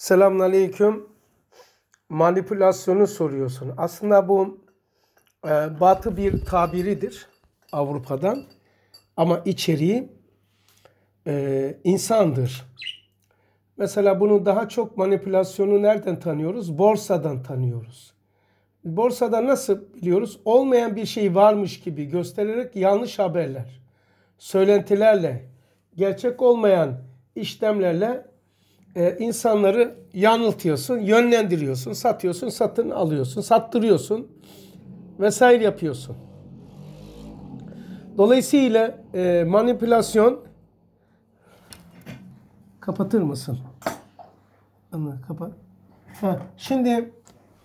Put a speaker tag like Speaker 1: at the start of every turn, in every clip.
Speaker 1: Selamünaleyküm. Manipülasyonu soruyorsun. Aslında bu batı bir tabiridir Avrupa'dan. Ama içeriği insandır. Mesela bunu daha çok manipülasyonu nereden tanıyoruz? Borsadan tanıyoruz. Borsada nasıl biliyoruz? Olmayan bir şey varmış gibi göstererek yanlış haberler, söylentilerle, gerçek olmayan işlemlerle insanları yanıltıyorsun, yönlendiriyorsun, satıyorsun, satın alıyorsun, sattırıyorsun vesaire yapıyorsun. Dolayısıyla manipülasyon kapatır mısın? Kapat. Şimdi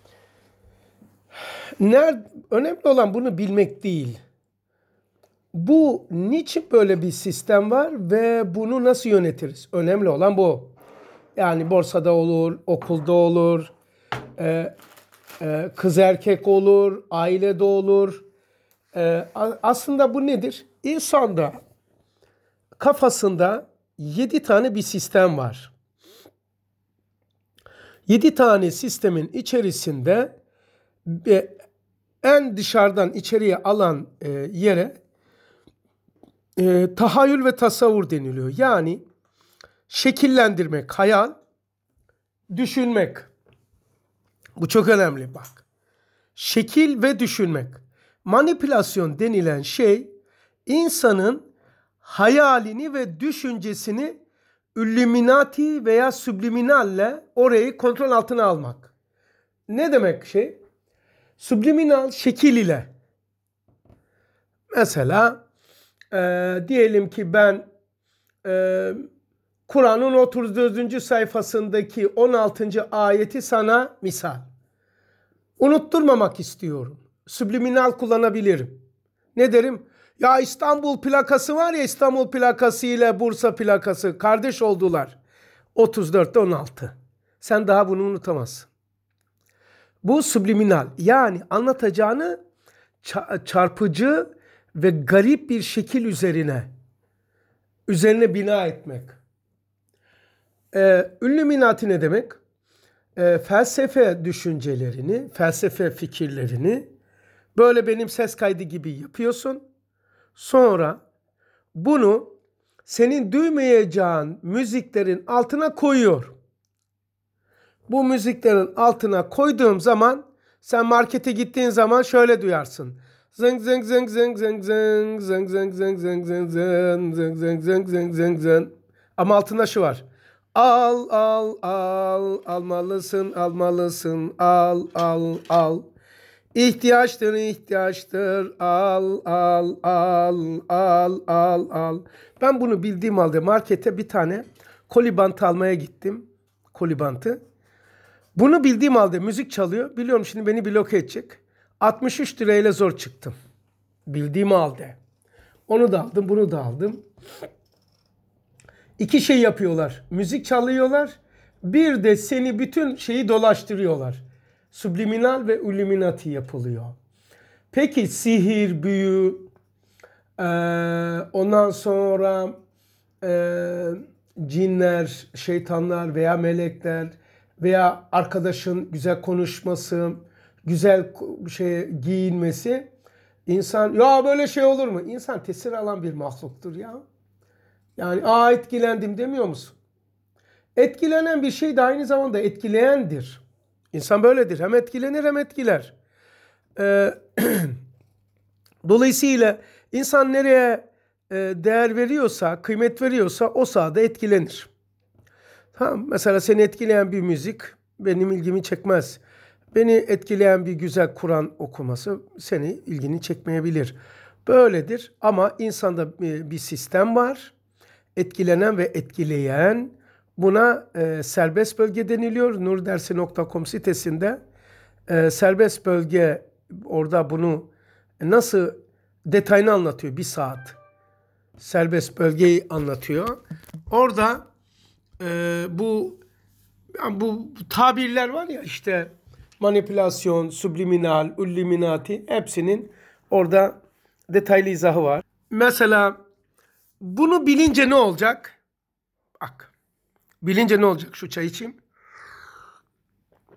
Speaker 1: önemli olan bunu bilmek değil. Bu niçin böyle bir sistem var ve bunu nasıl yönetiriz? Önemli olan bu. Yani borsada olur, okulda olur, kız erkek olur, ailede olur. Aslında bu nedir? İnsanda kafasında 7 tane bir sistem var. 7 tane sistemin içerisinde en dışarıdan içeriye alan yere tahayyül ve tasavvur deniliyor. Yani şekillendirmek, hayal, düşünmek. Bu çok önemli bak. Şekil ve düşünmek. Manipülasyon denilen şey insanın hayalini ve düşüncesini illuminati veya subliminalle orayı kontrol altına almak. Ne demek şey? Subliminal şekil ile. Mesela diyelim ki ben Kur'an'ın 34. sayfasındaki 16. ayeti sana misal unutturmamak istiyorum. Subliminal kullanabilirim. Ne derim? Ya İstanbul plakası var ya, İstanbul plakası ile Bursa plakası kardeş oldular. 34'te 16. Sen daha bunu unutamazsın. Bu subliminal. Yani anlatacağını çarpıcı ve garip bir şekil üzerine bina etmek. Illuminati ne demek? Felsefe düşüncelerini, felsefe fikirlerini böyle benim ses kaydı gibi yapıyorsun. Sonra bunu senin duymayacağın müziklerin altına koyuyor. Bu müziklerin altına koyduğum zaman sen markete gittiğin zaman şöyle duyarsın. Zeng zeng zeng zeng zeng zeng zeng zeng zeng zeng zeng zeng zeng zeng zeng zeng zeng zeng. Ama altında şu var. Al al al almalısın almalısın al al al. İhtiyaçtır ihtiyaçtır al al al al al al. Ben bunu bildiğim halde markete bir tane koli bantı almaya gittim. Koli bantı. Bunu bildiğim halde müzik çalıyor. Biliyorum şimdi beni bloke edecek. 63 lirayla zor çıktım. Bildiğim halde. Onu da aldım, bunu da aldım. İki şey yapıyorlar. Müzik çalıyorlar. Bir de seni bütün şeyi dolaştırıyorlar. Subliminal ve illuminati yapılıyor. Peki sihir, büyü, ondan sonra cinler, şeytanlar veya melekler veya arkadaşın güzel konuşması, güzel giyinmesi, insan ya böyle şey olur mu? İnsan tesir alan bir mahluktur ya. Yani etkilendim demiyor musun? Etkilenen bir şey de aynı zamanda etkileyendir. İnsan böyledir. Hem etkilenir hem etkiler. Dolayısıyla insan nereye değer veriyorsa, kıymet veriyorsa o sahada etkilenir. Mesela seni etkileyen bir müzik benim ilgimi çekmez. Beni etkileyen bir güzel Kur'an okuması seni ilgini çekmeyebilir. Böyledir ama insanda bir sistem var. Etkilenen ve etkileyen, buna serbest bölge deniliyor. Nurdersi.com sitesinde serbest bölge, orada bunu nasıl detayını anlatıyor. Bir saat serbest bölgeyi anlatıyor. Orada bu tabirler var ya, işte manipülasyon, subliminal, illuminati, hepsinin orada detaylı izahı var. Mesela bunu bilince ne olacak? Bak. Bilince ne olacak? Şu çay içeyim.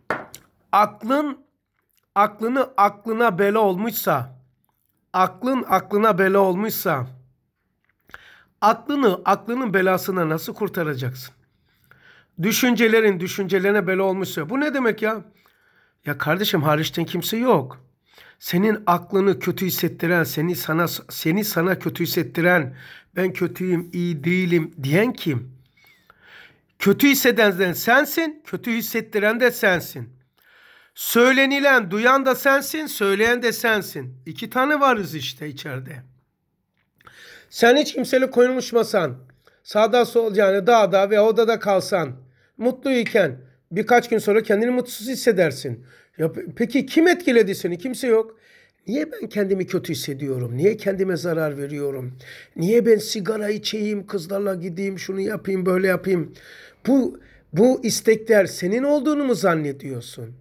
Speaker 1: aklına bela olmuşsa, aklına bela olmuşsa, aklının belasına nasıl kurtaracaksın? Düşüncelerine bela olmuşsa. Bu ne demek ya? Ya kardeşim, hariçten kimse yok. Senin aklını kötü hissettiren, seni sana kötü hissettiren, ben kötüyüm, iyi değilim diyen kim? Kötü hisseden sensin, kötü hissettiren de sensin. Söylenilen, duyan da sensin, söyleyen de sensin. 2 tane varız işte içeride. Sen hiç kimseyle konuşmasan, sağda sol yani dağda veya odada kalsan, mutluyken birkaç gün sonra kendini mutsuz hissedersin. Ya peki kim etkiledi seni? Kimse yok. Niye ben kendimi kötü hissediyorum? Niye kendime zarar veriyorum? Niye ben sigara içeyim, kızlarla gideyim, şunu yapayım, böyle yapayım? Bu istekler senin olduğunu mu zannediyorsun?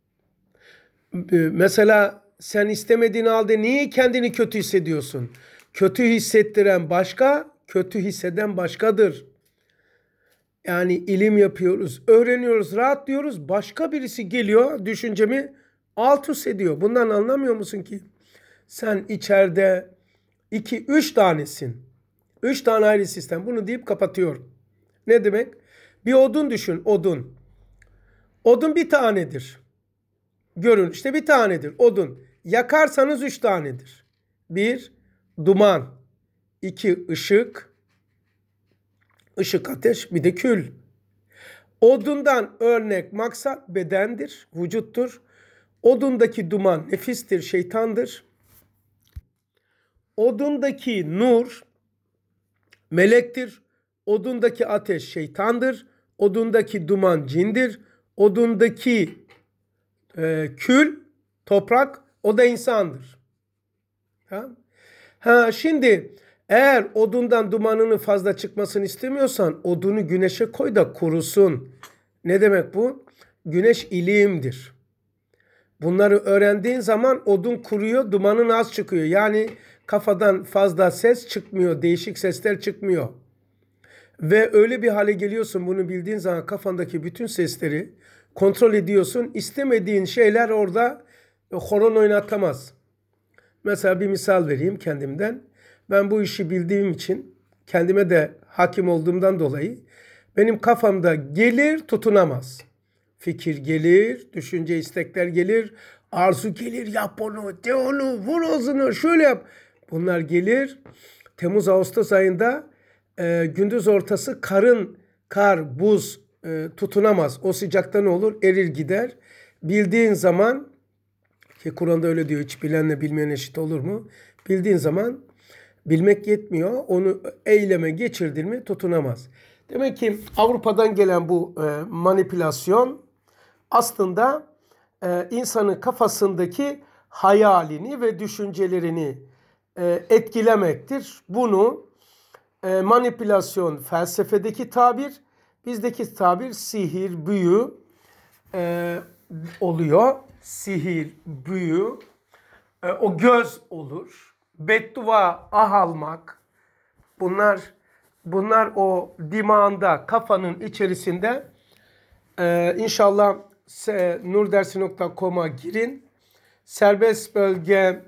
Speaker 1: Mesela sen istemediğin halde niye kendini kötü hissediyorsun? Kötü hissettiren başka, kötü hisseden başkadır. Yani ilim yapıyoruz, öğreniyoruz, rahatlıyoruz. Başka birisi geliyor, düşüncemi alt üst ediyor. Bundan anlamıyor musun ki? Sen içeride 2-3 tanesin. 3 tane ayrı sistem. Bunu deyip kapatıyor. Ne demek? Bir odun düşün, odun. Odun bir tanedir. Görünüşte bir tanedir odun. Yakarsanız 3 tanedir. 1 duman, 2 ışık, ateş, bir de kül. Odundan örnek maksat bedendir, vücuttur. Odundaki duman nefistir, şeytandır. Odundaki nur melektir. Odundaki ateş şeytandır. Odundaki duman cindir. Odundaki kül, toprak, o da insandır. Şimdi eğer odundan dumanının fazla çıkmasını istemiyorsan odunu güneşe koy da kurusun. Ne demek bu? Güneş ilimdir. Bunları öğrendiğin zaman odun kuruyor, dumanın az çıkıyor. Yani kafadan fazla ses çıkmıyor, değişik sesler çıkmıyor. Ve öyle bir hale geliyorsun, bunu bildiğin zaman kafandaki bütün sesleri kontrol ediyorsun. İstemediğin şeyler orada horon oynatamaz. Mesela bir misal vereyim kendimden. Ben bu işi bildiğim için, kendime de hakim olduğumdan dolayı benim kafamda gelir, tutunamaz. Fikir gelir, düşünce, istekler gelir, arzu gelir, yap onu, de onu, vur ağzını, şöyle yap. Bunlar gelir. Temmuz-Ağustos ayında gündüz ortası kar, buz tutunamaz. O sıcakta ne olur? Erir gider. Bildiğin zaman, ki Kur'an'da öyle diyor, hiç bilenle bilmeyen eşit olur mu? Bildiğin zaman bilmek yetmiyor. Onu eyleme geçirdin mi tutunamaz. Demek ki Avrupa'dan gelen bu manipülasyon aslında insanın kafasındaki hayalini ve düşüncelerini etkilemektir. Bunu manipülasyon felsefedeki tabir, bizdeki tabir sihir, büyü oluyor. Sihir, büyü, o göz olur. Beddua, almak. Bunlar o dimağında, kafanın içerisinde. İnşallah nurdersi.com'a girin. Serbest bölge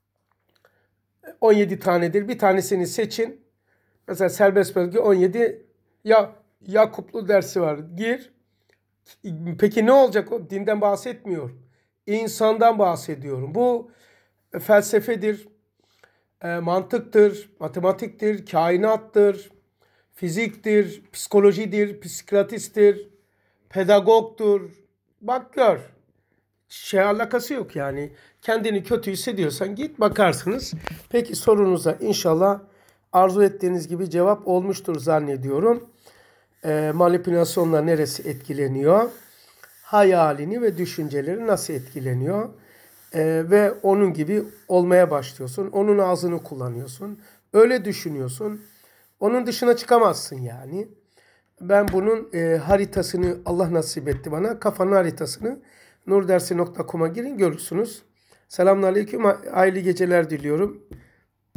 Speaker 1: 17 tanedir. Bir tanesini seçin. Mesela serbest bölge 17. Yakuplu dersi var. Gir. Peki ne olacak? O dinden bahsetmiyor. İnsandan bahsediyorum. Bu felsefedir, mantıktır, matematiktir, kainattır, fiziktir, psikolojidir, psikiyatristtir, pedagogtur. Bak gör. Alakası yok yani. Kendini kötü hissediyorsan git bakarsınız. Peki sorunuza inşallah arzu ettiğiniz gibi cevap olmuştur zannediyorum. Manipülasyonla neresi etkileniyor? Hayalini ve düşünceleri nasıl etkileniyor? Ve onun gibi olmaya başlıyorsun. Onun ağzını kullanıyorsun. Öyle düşünüyorsun. Onun dışına çıkamazsın yani. Ben bunun haritasını Allah nasip etti bana. Kafanın haritasını nurdersi.com'a girin görürsünüz. Selamünaleyküm. Hayırlı geceler diliyorum.